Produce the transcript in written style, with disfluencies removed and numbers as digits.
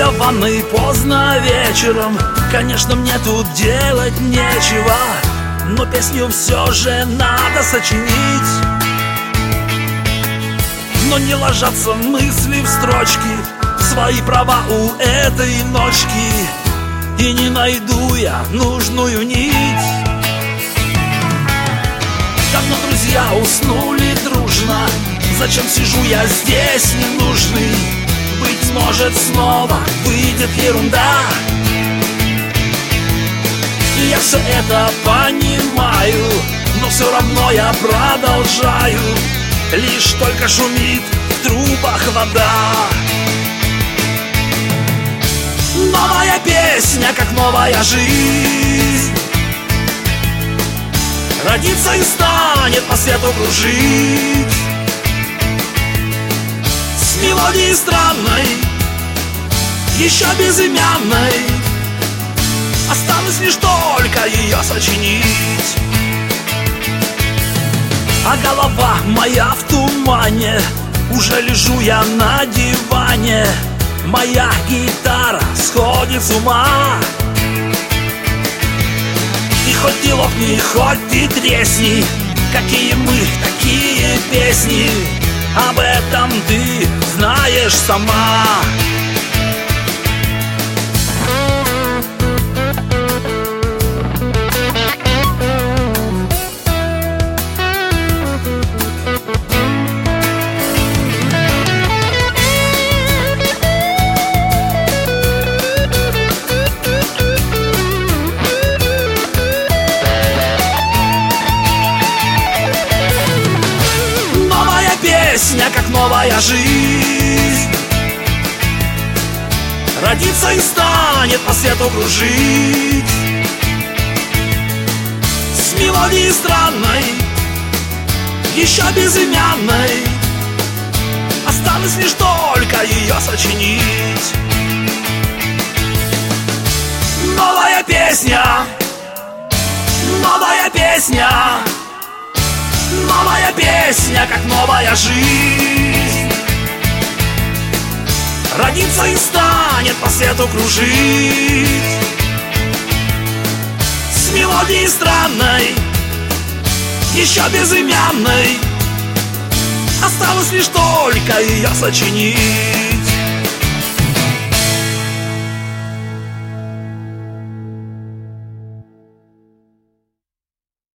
Сидя в ванной поздно вечером, конечно, мне тут делать нечего, но песню все же надо сочинить. Но не ложатся мысли в строчки, свои права у этой ночки, и не найду я нужную нить. Давно друзья уснули дружно, зачем сижу я здесь ненужный? Быть может, снова выйдет ерунда. И я все это понимаю, но все равно я продолжаю. Лишь только шумит в трубах вода. Новая песня, как новая жизнь, родится и станет по свету кружить. С мелодией странной, еще безымянной, осталось лишь только ее сочинить. А голова моя в тумане, уже лежу я на диване. Моя гитара сходит с ума. И хоть ты лопни, хоть ты тресни, какие мы, такие песни, об этом ты знаешь сама. Песня, как новая жизнь, родится и станет по свету кружить. С мелодией странной, еще безымянной, осталось лишь только ее сочинить. Новая песня, новая песня, новая песня, как новая жизнь, родится и станет по свету кружить. С мелодией странной, еще безымянной, осталось лишь только ее сочинить.